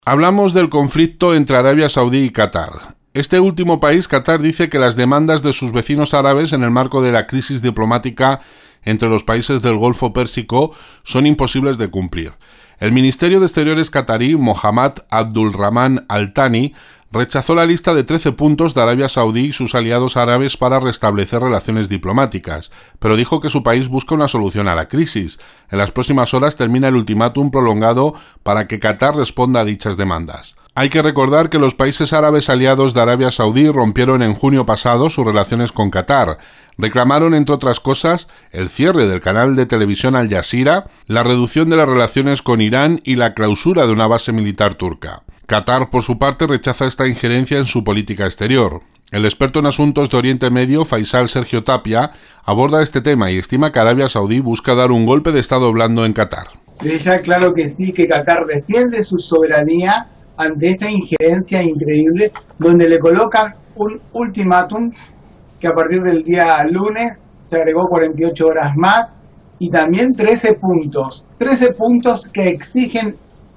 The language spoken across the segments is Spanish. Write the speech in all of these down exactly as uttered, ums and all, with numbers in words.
Hablamos del conflicto entre Arabia Saudí y Qatar. Este último país, Qatar, dice que las demandas de sus vecinos árabes en el marco de la crisis diplomática entre los países del Golfo Pérsico son imposibles de cumplir. El Ministerio de Exteriores qatarí, Mohammad Abdulrahman Al Thani, rechazó la lista de trece puntos de Arabia Saudí y sus aliados árabes para restablecer relaciones diplomáticas, pero dijo que su país busca una solución a la crisis. En las próximas horas termina el ultimátum prolongado para que Qatar responda a dichas demandas. Hay que recordar que los países árabes aliados de Arabia Saudí rompieron en junio pasado sus relaciones con Qatar. Reclamaron, entre otras cosas, el cierre del canal de televisión Al Jazeera, la reducción de las relaciones con Irán y la clausura de una base militar turca. Qatar, por su parte, rechaza esta injerencia en su política exterior. El experto en asuntos de Oriente Medio, Faisal Sergio Tapia, aborda este tema y estima que Arabia Saudí busca dar un golpe de estado blando en Qatar. De ya claro que sí, que Qatar defiende su soberanía ante esta injerencia increíble, donde le colocan un ultimátum que a partir del día lunes se agregó cuarenta y ocho horas más y también trece puntos. trece puntos que exigen,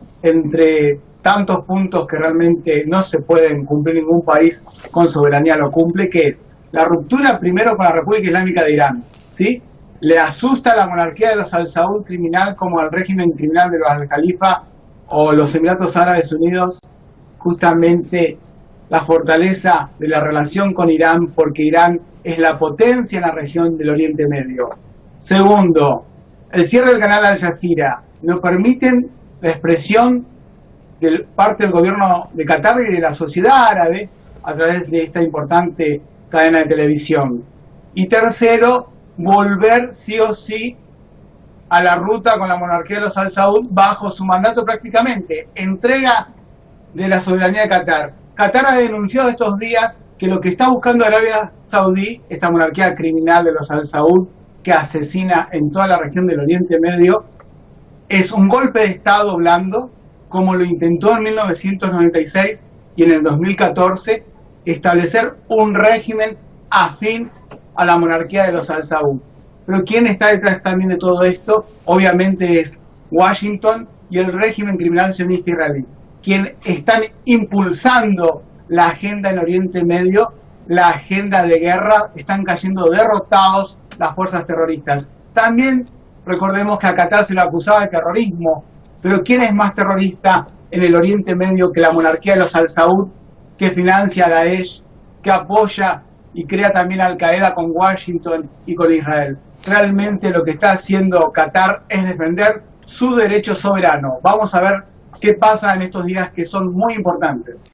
entre tantos puntos que realmente no se pueden cumplir, ningún país con soberanía lo cumple, que es la ruptura primero con la República Islámica de Irán, ¿sí? Le asusta a la monarquía de los Al Saud criminal como al régimen criminal de los Al Khalifa o los Emiratos Árabes Unidos, justamente la fortaleza de la relación con Irán, porque Irán es la potencia en la región del Oriente Medio. Segundo, el cierre del canal Al Jazeera no permiten la expresión de parte del gobierno de Qatar y de la sociedad árabe a través de esta importante cadena de televisión. Y tercero, volver sí o sí a la ruta con la monarquía de los Al Saud bajo su mandato prácticamente, entrega de la soberanía de Qatar. Qatar ha denunciado estos días que lo que está buscando Arabia Saudí, esta monarquía criminal de los Al Saud, que asesina en toda la región del Oriente Medio, es un golpe de Estado blando, como lo intentó en mil novecientos noventa y seis y en el dos mil catorce, establecer un régimen afín a la monarquía de los Al Saud. Pero ¿quién está detrás también de todo esto? Obviamente es Washington y el régimen criminal sionista israelí, quienes están impulsando la agenda en Oriente Medio, la agenda de guerra. Están cayendo derrotados las fuerzas terroristas. También recordemos que a Qatar se lo acusaba de terrorismo, pero ¿quién es más terrorista en el Oriente Medio que la monarquía de los Al Saud, que financia a Daesh, que apoya y crea también Al Qaeda con Washington y con Israel? Realmente lo que está haciendo Qatar es defender su derecho soberano. Vamos a ver qué pasa en estos días que son muy importantes.